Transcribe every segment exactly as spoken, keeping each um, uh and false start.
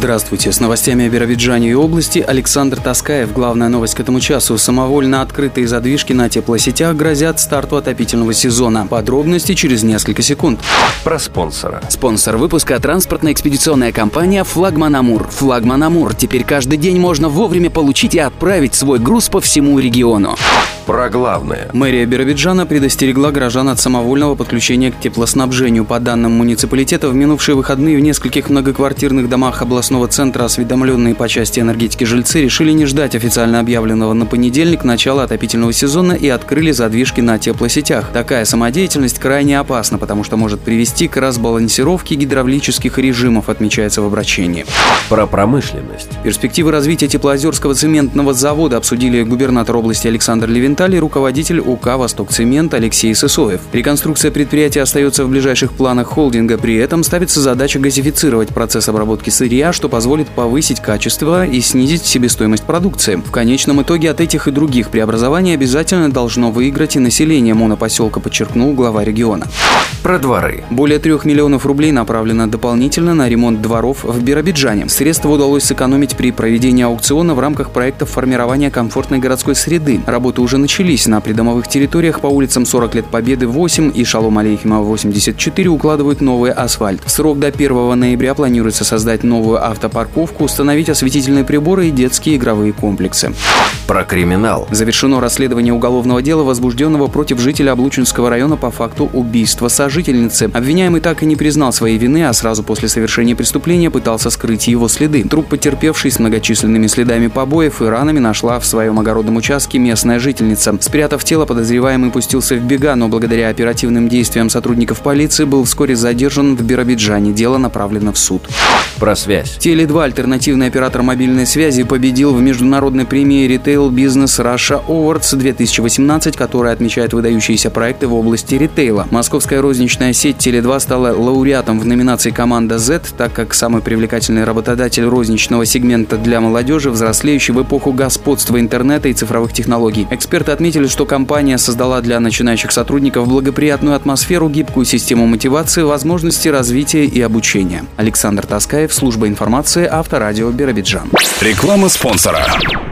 Здравствуйте. С новостями о Биробиджане и области Александр Таскаев. Главная новость к этому часу. Самовольно открытые задвижки на теплосетях грозят старту отопительного сезона. Подробности через несколько секунд. Про спонсора. Спонсор выпуска — транспортно-экспедиционная компания «Флагман Амур». «Флагман Амур». Теперь каждый день можно вовремя получить и отправить свой груз по всему региону. Про главное. Мэрия Биробиджана предостерегла горожан от самовольного подключения к теплоснабжению. По данным муниципалитета, в минувшие выходные в нескольких многоквартирных домах областного центра осведомленные по части энергетики жильцы решили не ждать официально объявленного на понедельник начала отопительного сезона и открыли задвижки на теплосетях. Такая самодеятельность крайне опасна, потому что может привести к разбалансировке гидравлических режимов, отмечается в обращении. Про промышленность. Перспективы развития Теплоозерского цементного завода обсудили губернатор области Александр Левенталь и руководитель УК «Востокцемент» Алексей Сысоев. Реконструкция предприятия остается в ближайших планах холдинга. При этом ставится задача газифицировать процесс обработки сырья, что позволит повысить качество и снизить себестоимость продукции. В конечном итоге от этих и других преобразований обязательно должно выиграть и население монопоселка, подчеркнул глава региона. Про дворы. Более трех миллионов рублей направлено дополнительно на ремонт дворов в Биробиджане. Средства удалось сэкономить при проведении аукциона в рамках проекта формирования комфортной городской среды. Работы уже начались. На придомовых территориях по улицам сорок лет Победы восемь и Шалом Алейхима восемьдесят четыре укладывают новый асфальт. В срок до первого ноября планируется создать новую автопарковку, установить осветительные приборы и детские игровые комплексы. Про криминал. Завершено расследование уголовного дела, возбужденного против жителя Облучинского района по факту убийства сожительницы. Обвиняемый так и не признал своей вины, а сразу после совершения преступления пытался скрыть его следы. Труп потерпевшей с многочисленными следами побоев и ранами нашла в своем огородном участке местная жительница. Спрятав тело, подозреваемый пустился в бега, но благодаря оперативным действиям сотрудников полиции был вскоре задержан в Биробиджане. Дело направлено в суд. Про связь. Теле два, альтернативный оператор мобильной связи, победил в международной премии Retail Business Russia Awards две тысячи восемнадцать, которая отмечает выдающиеся проекты в области ритейла. Московская розничная сеть Теле два стала лауреатом в номинации «Команда Z», так как самый привлекательный работодатель розничного сегмента для молодежи, взрослеющей в эпоху господства интернета и цифровых технологий. Эксперты отметили, что компания создала для начинающих сотрудников благоприятную атмосферу, гибкую систему мотивации, возможности развития и обучения. Александр Таскаев, служба информации, Авторадио Биробиджан. Реклама спонсора.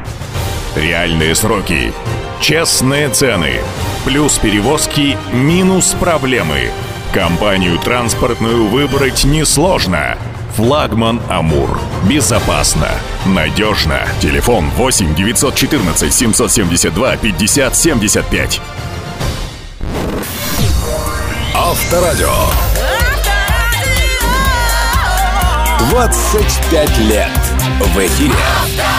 Реальные сроки, честные цены, плюс перевозки, минус проблемы. Компанию транспортную выбрать несложно. Флагман Амур. Безопасно, надежно. Телефон восемь девятьсот четырнадцать семьсот семьдесят два пятьдесят семьдесят пять. Авторадио. двадцать пять лет в эфире.